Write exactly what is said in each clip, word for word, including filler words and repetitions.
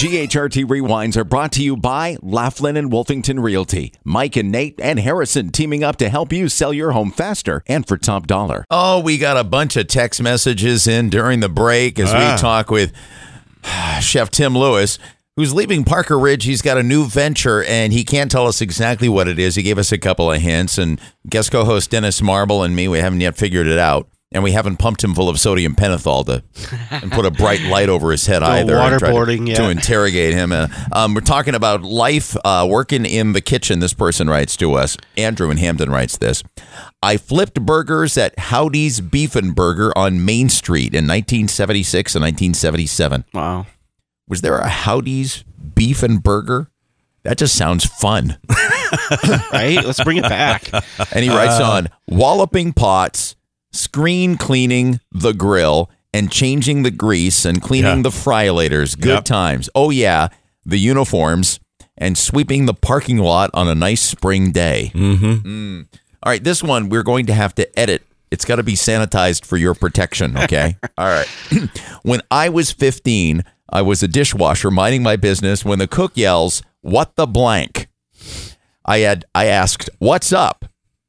G H R T Rewinds are brought to you by Laughlin and Wolfington Realty. Mike and Nate and Harrison teaming up to help you sell your home faster and for top dollar. Oh, we got a bunch of text messages in during the break as ah. we talk with Chef Tim Lewis, who's leaving Parker Ridge. He's got a new venture, and he can't tell us exactly what it is. He gave us a couple of hints, and guest co-host Dennis Marble and me, we haven't yet figured it out. And we haven't pumped him full of sodium pentothal to and put a bright light over his head no either. Waterboarding, to, yeah. to interrogate him. Uh, um, we're talking about life uh, working in the kitchen. This person writes to us. Andrew in Hamden writes this. I flipped burgers at Howdy's Beef and Burger on Main Street in nineteen seventy-six and nineteen seventy-seven. Wow. Was there a Howdy's Beef and Burger? That just sounds fun. Right? Let's bring it back. And he writes uh, on, walloping pots, screen cleaning the grill, and changing the grease and cleaning yeah. the fryolators. Good yep. times. Oh, yeah. The uniforms and sweeping the parking lot on a nice spring day. Mm-hmm. Mm. All right. This one we're going to have to edit. It's got to be sanitized for your protection. Okay. All right. When I was fifteen, I was a dishwasher minding my business when the cook yells, "What the blank?" I had I asked, "What's up?"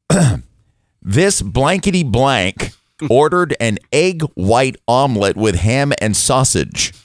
This blankety blank ordered an egg white omelet with ham and sausage.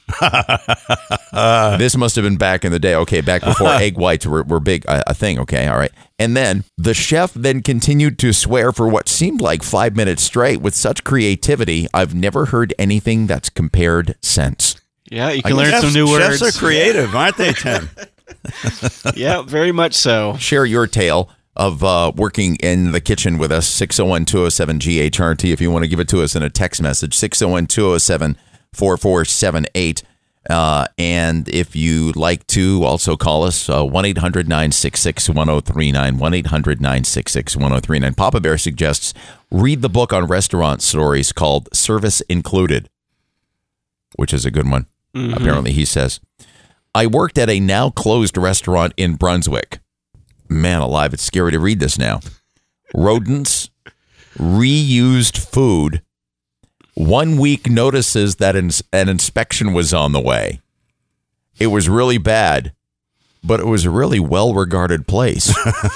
This must have been back in the day. Okay, back before egg whites were, were big, a, a thing. Okay, all right. And then the chef then continued to swear for what seemed like five minutes straight with such creativity. I've never heard anything that's compared since. Yeah, you can learn chefs, some new words. Chefs are creative, aren't they, Tim? Yeah, very much so. Share your tale of uh, working in the kitchen with us, six oh one, two oh seven, G H R T. If you want to give it to us in a text message, six oh one, two oh seven, four four seven eight. Uh, and if you'd like to also call us, uh, one eight hundred, nine six six, one oh three nine, one eight hundred, nine six six, one oh three nine. Papa Bear suggests read the book on restaurant stories called Service Included, which is a good one. Mm-hmm. Apparently, he says, I worked at a now closed restaurant in Brunswick. Man alive, it's scary to read this now. Rodents, reused food, one week notices that an, an inspection was on the way. It was really bad, but it was a really well-regarded place.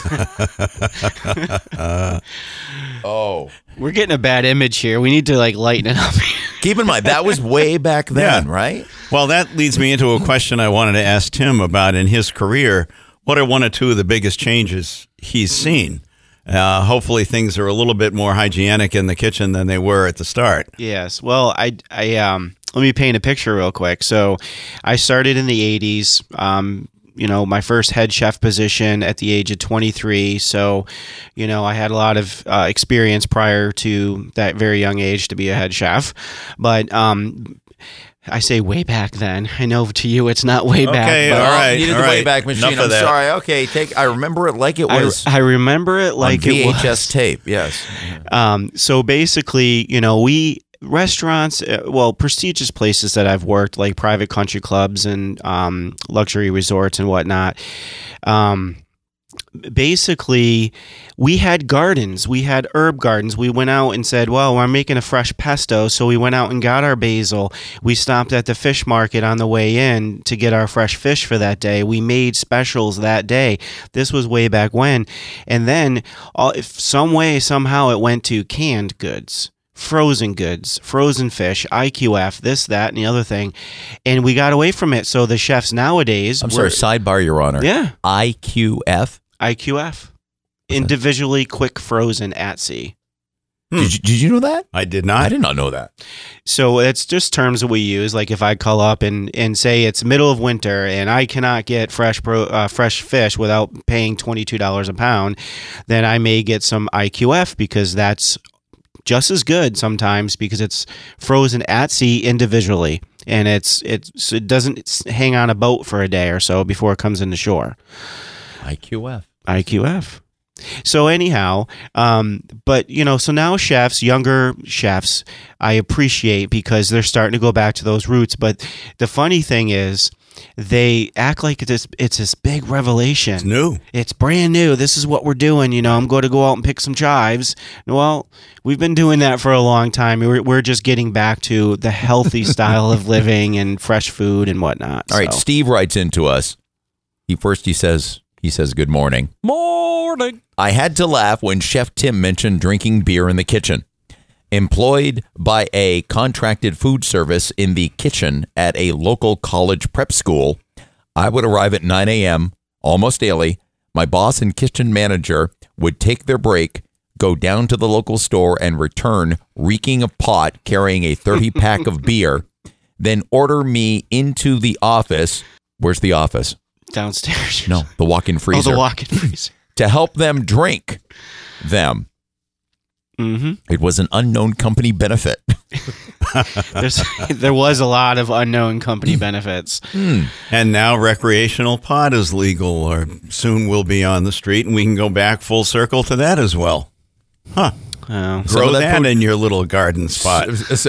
uh, oh. We're getting a bad image here. We need to, like, lighten it up. Keep in mind, that was way back then, yeah. right? Well, that leads me into a question I wanted to ask Tim about in his career. What are one or two of the biggest changes he's seen? Uh, hopefully things are a little bit more hygienic in the kitchen than they were at the start. Yes. Well, I, I um, let me paint a picture real quick. So I started in the eighties, um, you know, my first head chef position at the age of twenty-three. So, you know, I had a lot of uh, experience prior to that very young age to be a head chef. But, um, I say way back then. I know to you it's not way back. Okay, but all right. Needed all the right. way back machine. Enough I'm of that. sorry. Okay, take. I remember it like it was. I, I remember it like on V H S it was. tape. Yes. Um, so basically, you know, we restaurants, uh, well, prestigious places that I've worked, like private country clubs and um, luxury resorts and whatnot. Um, basically, we had gardens. We had herb gardens. We went out and said, well, I'm making a fresh pesto. So we went out and got our basil. We stopped at the fish market on the way in to get our fresh fish for that day. We made specials that day. This was way back when. And then all, if some way, somehow it went to canned goods. Frozen goods, frozen fish, I Q F, this, that, and the other thing. And we got away from it. So the chefs nowadays... I'm were, sorry, sidebar, Your Honor. Yeah. I Q F? I Q F. Individually quick frozen at sea. Hmm. Did, you, did you know that? I did not. I did not know that. So it's just terms that we use. Like if I call up and, and say it's middle of winter and I cannot get fresh pro, uh, fresh fish without paying twenty-two dollars a pound, then I may get some I Q F because that's just as good sometimes because it's frozen at sea individually, and it's it's it doesn't hang on a boat for a day or so before it comes into shore. I Q F. I Q F. So anyhow, um, but you know, so now chefs, younger chefs, I appreciate because they're starting to go back to those roots. But the funny thing is, they act like it's this, it's this big revelation. It's new. It's brand new. This is what we're doing. You know, I'm going to go out and pick some chives. Well, we've been doing that for a long time. We're, we're just getting back to the healthy style of living and fresh food and whatnot. All right, so. Steve writes into us. He first he says he says good morning. Morning. I had to laugh when Chef Tim mentioned drinking beer in the kitchen. Employed by a contracted food service in the kitchen at a local college prep school, I would arrive at nine a.m. almost daily. My boss and kitchen manager would take their break, go down to the local store, and return reeking of pot, carrying a thirty-pack of beer, then order me into the office. Where's the office? Downstairs. No, the walk-in freezer. Oh, the walk-in freezer. To help them drink them. Mm-hmm. It was an unknown company benefit. There's, there was a lot of unknown company benefits. Hmm. And now recreational pot is legal, or soon will be on the street, and we can go back full circle to that as well. Huh. Oh. Grow of that that, food- in your little garden spot.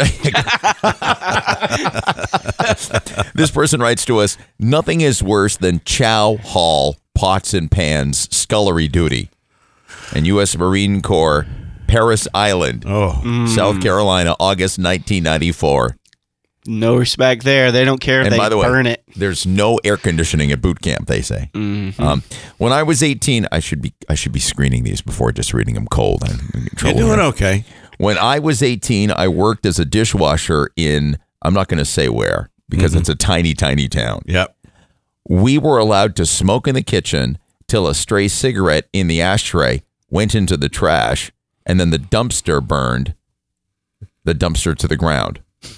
This person writes to us, nothing is worse than chow hall, pots and pans, scullery duty. And U S Marine Corps, Paris Island, Oh, South Carolina, August nineteen ninety-four. No respect there. They don't care if And they by the way, burn it. there's no air conditioning at boot camp, they say. Mm-hmm. Um, when I was eighteen, I should be I should be screening these before just reading them cold. I'm in you're trouble doing here. okay. When I was eighteen, I worked as a dishwasher in, I'm not going to say where, because Mm-hmm. it's a tiny, tiny town. Yep. We were allowed to smoke in the kitchen till a stray cigarette in the ashtray went into the trash, and then the dumpster burned the dumpster to the ground.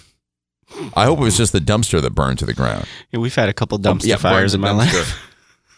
I hope it was just the dumpster that burned to the ground. Yeah, we've had a couple dumpster Yeah, fires in burned my the life.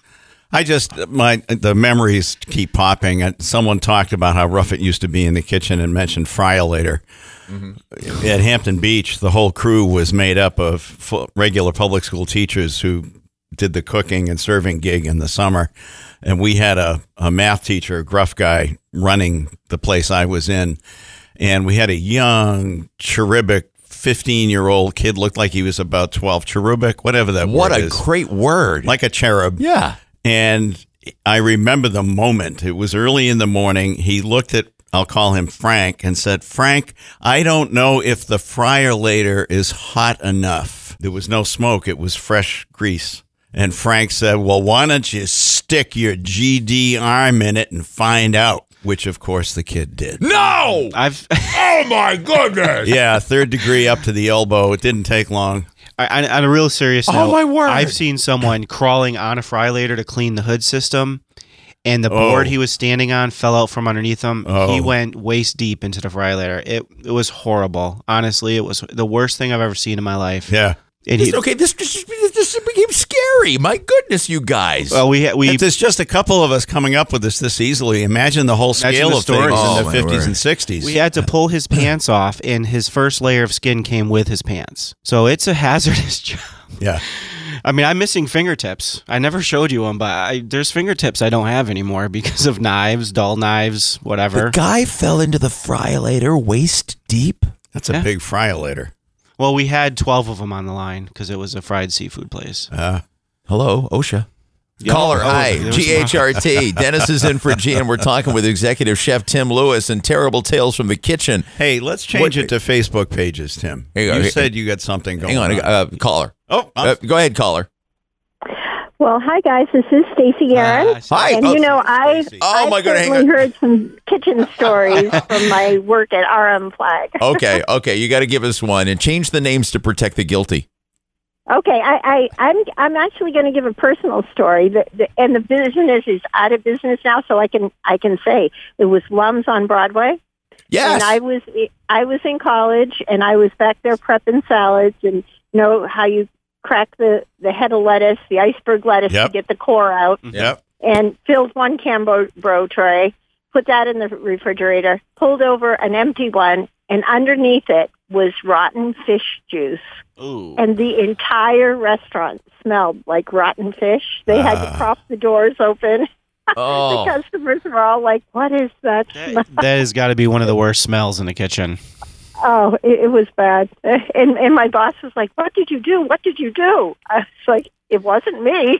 I just my the memories keep popping. And someone talked about how rough it used to be in the kitchen and mentioned Fry-O-Lator. Mm-hmm. At Hampton Beach, the whole crew was made up of fu- regular public school teachers who did the cooking and serving gig in the summer. And we had a, a math teacher, a gruff guy, running the place I was in. And we had a young, cherubic, fifteen-year-old kid, looked like he was about twelve, cherubic, whatever that What word a is. great word. Like a cherub. yeah. And I remember the moment. It was early in the morning. He looked at, I'll call him Frank, and said, Frank, I don't know if the Fry-O-Lator is hot enough. There was no smoke. It was fresh grease. And Frank said, well, why don't you stick your G D arm in it and find out? Which, of course, the kid did. No! I've Oh, my goodness! Yeah, third degree up to the elbow. It didn't take long. I, on a real serious Oh, note, my word. I've seen someone crawling on a Fry-O-Lator to clean the hood system, and the board Oh. he was standing on fell out from underneath him. Oh. He went waist deep into the Fry-O-Lator. It it was horrible. Honestly, it was the worst thing I've ever seen in my life. Yeah. And he, This- okay, this, this, this became scary. My goodness, you guys. well, we we If there's just a couple of us coming up with this this easily, imagine the whole Imagine scale the of things stories. Oh, in my the fifties word. and sixties. we had to pull his pants off, and his first layer of skin came with his pants. So it's a hazardous job. Yeah. I mean, I'm missing fingertips. I never showed you them, but I, there's fingertips I don't have anymore because of knives, dull knives, whatever. the guy fell into the Fry-O-Lator waist deep. That's a Yeah. big Fry-O-Lator. Well, we had twelve of them on the line because it was a fried seafood place. Uh, Hello, OSHA. Yep. Caller, Oh, hi, there was G H R T. Dennis is in for G, and we're talking with executive chef Tim Lewis and Terrible Tales from the Kitchen. hey, let's change What- it to Facebook pages, Tim. Hang on, you hang- said you got something going Hang on, on. uh, caller. oh, I'm- Uh, go ahead, caller. Well, hi guys, this is Stacey Aaron. Ah, Hi. And Oh, you know, I Stacey. Oh, I my God, hang certainly on. heard some kitchen stories from my work at R M Flag. Okay, okay, you got to give us one and change the names to protect the guilty. Okay, I, I I'm I'm actually going to give a personal story. The, the, and the business is out of business now, so I can I can say it was Lums on Broadway. Yes. And I was I was in college, and I was back there prepping salads, and you know how you crack the, the head of lettuce, the iceberg lettuce, Yep. to get the core out, Yep. and filled one Cambro tray, put that in the refrigerator, pulled over an empty one, and underneath it was rotten fish juice. Ooh. And the entire restaurant smelled like rotten fish. They had to Ah. prop the doors open. oh. The customers were all like, what is that smell? That, that has got to be one of the worst smells in the kitchen. Oh, it, it was bad. And and my boss was like, what did you do? What did you do? I was like, it wasn't me.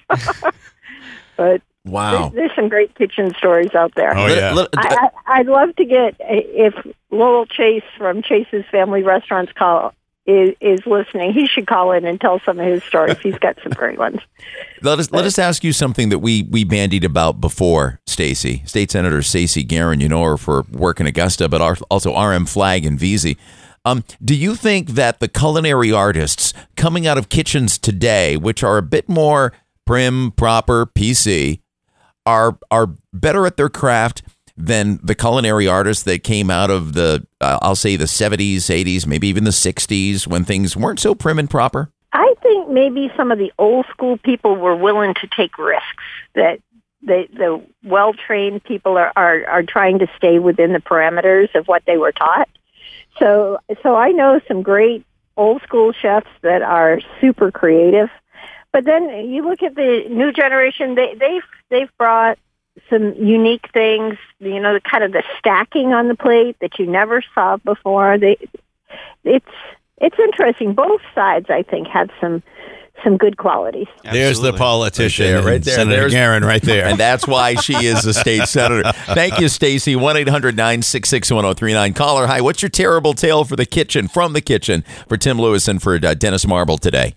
But Wow. there's, there's some great kitchen stories out there. Oh, yeah. Let- let- I, I, I'd love to get, if Lowell Chase from Chase's Family Restaurants call is, is listening, he should call in and tell some of his stories. He's got some great ones. Let us let us ask you something that we we bandied about before, Stacy. State Senator Stacey Guerin, you know her for work in Augusta, but our, also R M Flagg in Vesey. Um, do you think that the culinary artists coming out of kitchens today, which are a bit more prim, proper, P C, are are better at their craft than the culinary artists that came out of the, uh, I'll say, the seventies, eighties, maybe even the sixties, when things weren't so prim and proper? I think maybe some of the old school people were willing to take risks, that the, the well-trained people are, are, are trying to stay within the parameters of what they were taught. So, so I know some great old school chefs that are super creative. But then you look at the new generation; they, they've they've brought some unique things. You know, kind of the stacking on the plate that you never saw before. They, it's it's interesting. Both sides, I think, have some some good qualities. There's the Absolutely. politician, Right there, right and there. Senator There's- Guerin, right there. And that's why she is a state senator. Thank you, Stacy. one eight hundred nine six six one oh three nine. Caller, hi. What's your terrible tale for the kitchen, from the kitchen, for Tim Lewis and for uh, Dennis Marble today?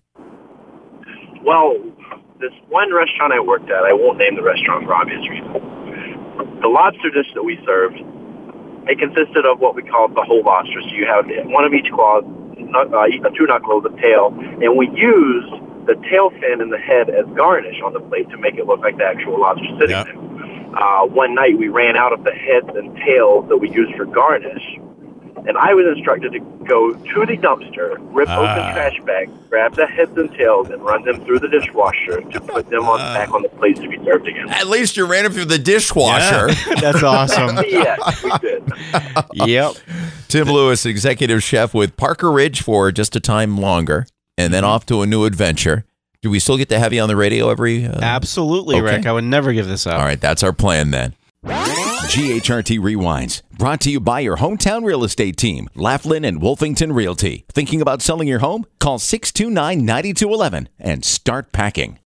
Well, this one restaurant I worked at, I won't name the restaurant for obvious reasons. The lobster dish that we served, it consisted of what we call the whole lobster. So you have one of each claw, uh, two knuckles, a tail, and we used the tail fin and the head as garnish on the plate to make it look like the actual lobster sitting Yeah. there. Uh, one night we ran out of the heads and tails that we used for garnish, and I was instructed to go to the dumpster, rip Ah. open trash bags, grab the heads and tails, and run them through the dishwasher to put them on back on the plates to be served again. At least you ran it through the dishwasher. That's awesome. Yes, we did. Yep. Tim Lewis, executive chef with Parker Ridge for just a time longer, and then off to a new adventure. Do we still get to have you on the radio every? Uh, Absolutely, Okay. Rick. I would never give this up. All right, that's our plan then. G H R T Rewinds, brought to you by your hometown real estate team, Laughlin and Wolfington Realty. Thinking about selling your home? Call six two nine, nine two one one and start packing.